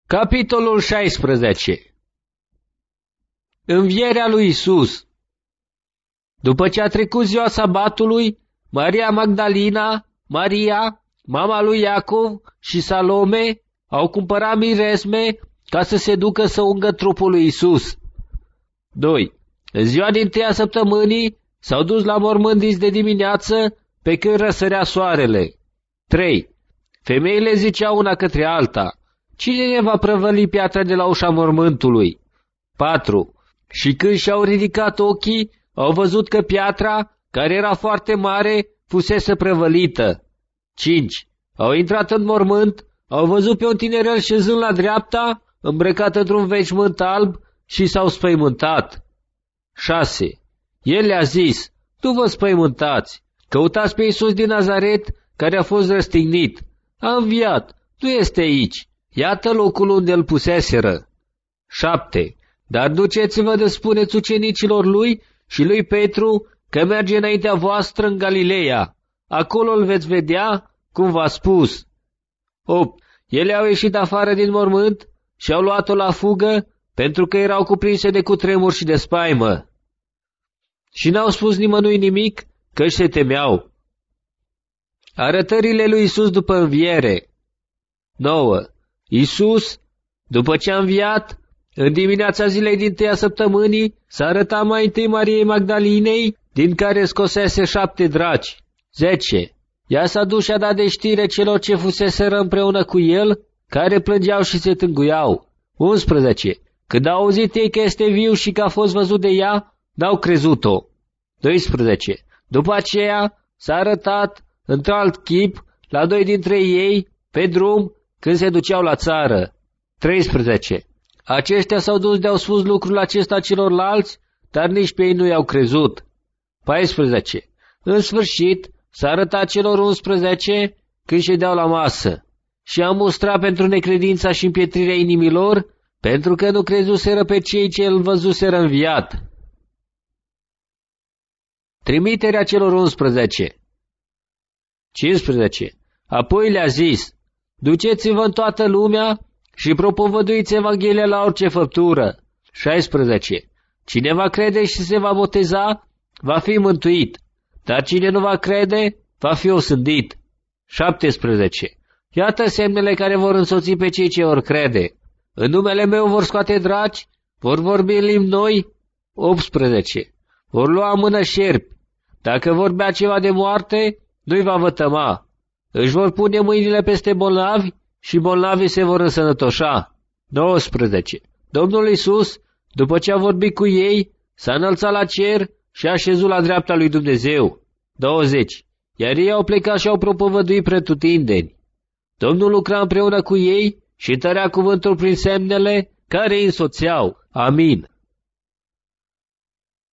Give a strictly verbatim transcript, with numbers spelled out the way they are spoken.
Capitolul șaisprezece. Învierea lui Isus. După ce a trecut ziua sabatului, Maria Magdalena, Maria, mama lui Iacov și Salome au cumpărat miresme ca să se ducă să ungă trupul lui Isus. doi. În ziua din tâia săptămânii s-au dus la mormânt de dimineață pe când răsărea soarele. trei. Femeile ziceau una către alta: cine ne va prăvăli piatra de la ușa mormântului? patru. Și când și-au ridicat ochii, au văzut că piatra, care era foarte mare, fusese prăvălită. cinci. Au intrat în mormânt, au văzut pe un tinerel șezând la dreapta, îmbrăcat într-un veșmânt alb, și s-au spăimântat. șase. El le-a zis: nu vă spăimântați, căutați pe Iisus din Nazaret, care a fost răstignit. A înviat, nu este aici, iată locul unde îl puseseră. șapte. Dar duceți-vă de spuneți ucenicilor lui și lui Petru că merge înaintea voastră în Galileea. Acolo îl veți vedea, cum v-a spus. opt. Ele au ieșit afară din mormânt și au luat-o la fugă, pentru că erau cuprinse de cutremur și de spaimă. Și n-au spus nimănui nimic, căci se temeau. Arătările lui Isus după înviere. nouă. Isus, după ce a înviat, în dimineața zilei din tâia săptămânii, s-a arătat mai întâi Mariei Magdalinei, din care scosese șapte draci. zece. Ea s-a dus și a dat de știre celor ce fuseseră împreună cu el, care plângeau și se tânguiau. unsprezece. Când au auzit ei că este viu și că a fost văzut de ea, n-au crezut-o. doisprezece. După aceea s-a arătat într-alt chip la doi dintre ei pe drum când se duceau la țară. treisprezece. Aceștia s-au dus de-au spus lucrul acesta celorlalți, dar nici pe ei nu i-au crezut. paisprezece. În sfârșit s-a arătat celor unsprezece când ședeau la masă și a mustrat pentru necredința și împietrirea inimilor, pentru că nu crezuseră pe cei ce îl văzuseră înviat. Trimiterea celor unsprezece. cincisprezece. Apoi le-a zis: duceți-vă în toată lumea și propovăduiți Evanghelia la orice făptură. șaisprezece. Cine va crede și se va boteza, va fi mântuit, dar cine nu va crede, va fi osândit. șaptesprezece. Iată semnele care vor însoți pe cei ce vor crede. În numele meu vor scoate draci, vor vorbi în limbi noi. optsprezece. Vor lua în mână șerpi. Dacă vor bea ceva de moarte, nu-i va vătăma. Își vor pune mâinile peste bolnavi și bolnavii se vor însănătoșa. nouăsprezece. Domnul Iisus, după ce a vorbit cu ei, s-a înălțat la cer și a șezut la dreapta lui Dumnezeu. douăzeci. Iar ei au plecat și au propovăduit pretutindeni. Domnul lucra împreună cu ei și tărea cuvântul prin semnele care îi însoțeau. Amin.